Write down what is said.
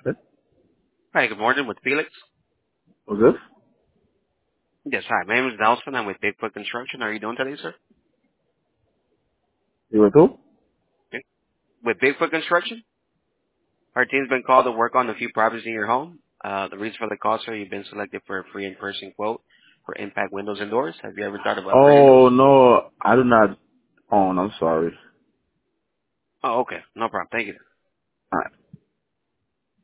Good. Hi, good morning with Felix. Who's this? Yes, hi. My name is Nelson. I'm with Bigfoot Construction. How are you doing today, sir? You with who? Okay. With Bigfoot Construction, our team's been called to work on a few properties in your home. The reason for the call, sir, you've been selected for a free in-person quote for impact windows and doors. Have you ever thought of upgrading those? Oh, no, I do not own. I'm sorry. Oh, okay. No problem. Thank you. All right.